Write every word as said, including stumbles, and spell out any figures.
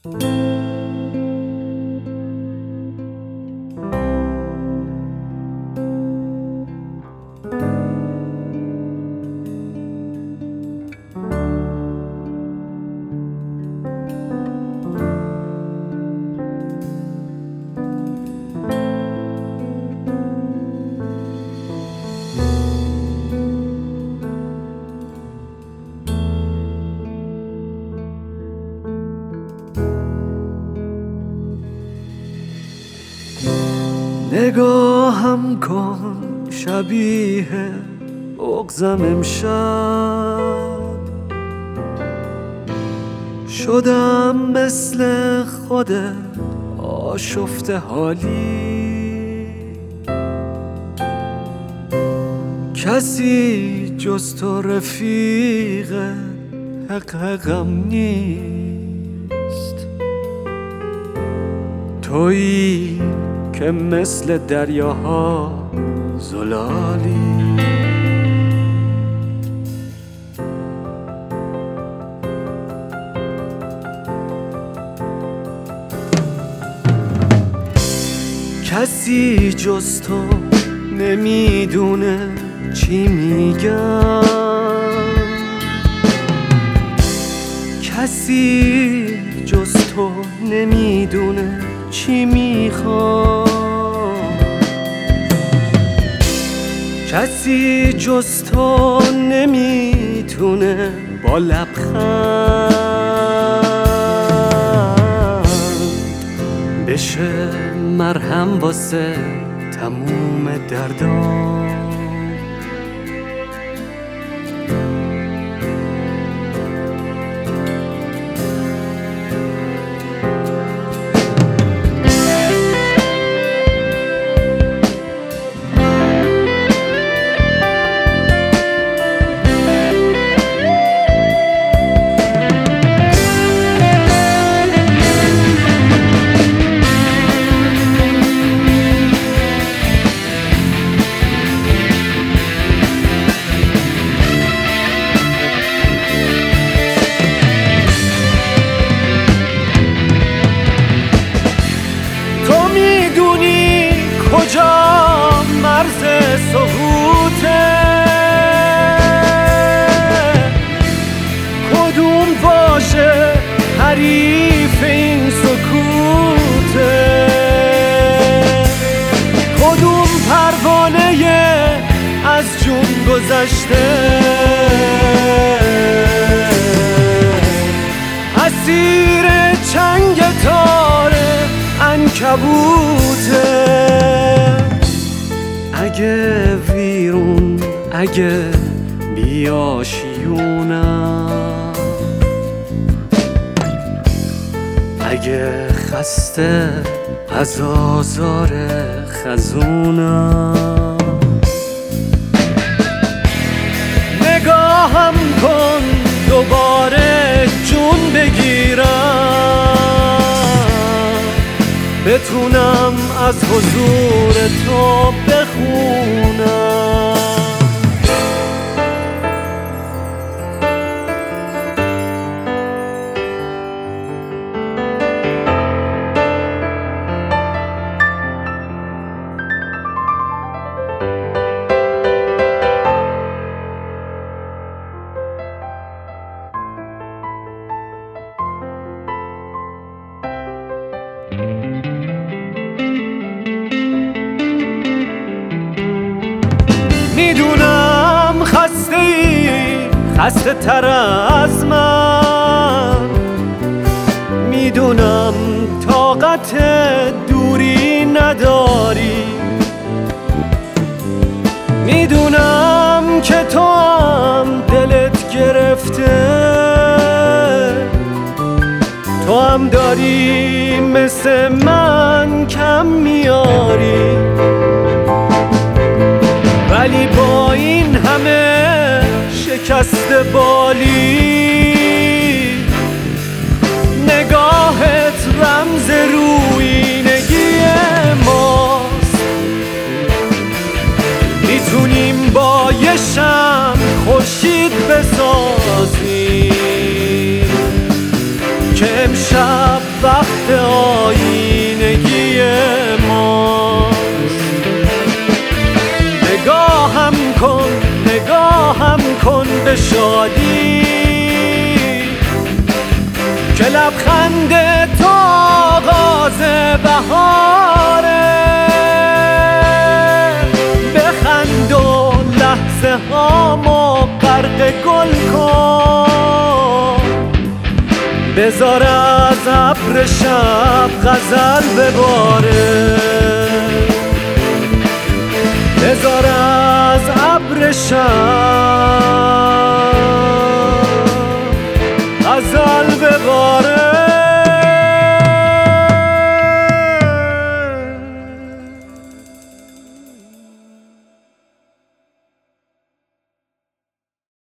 نگاهم کن شبیه بغضم امشب، شدم مثل خودت آشفته حالی، کسی جز تو رفیق حق حقم نیست، تویی که مثل دریاها زلالی. کسی جز تو نمیدونه چی میگم، کسی جز تو نمیدونه چی میخوام، کسی جز تو نمیتونه با لبخند بشه مرهم واسه تموم دردام. کجا مرز سقوطه، کدوم واژه حریف این سکوته، کدوم پروانه از جون گذشته اسیر چنگ تار عنکبوته. اگه ویرون اگه بیاشیونم، اگه خسته از آزار خزونم، نگاهم کن دوباره جون بگیرم، بتونم از حضور تو بخونم. میدونم خسته ای، خسته تر از من، میدونم طاقت دوری نداری، میدونم که تو هم دلت گرفته، تو هم داری مثل من کم میاری، ولی با این همه شکست بالی نگاهت رمز رویینگی ماست. میتونیم با یه شمع خورشید بسازیم که امشب وقت آینگی ماست. نگاهم کن نگاهم کن به شادی که لبخند تو آغاز بهاره. بخند و لحظه هامو غرق گل کن، بذار از ابر شب غزل بباره. بذار از ابر شب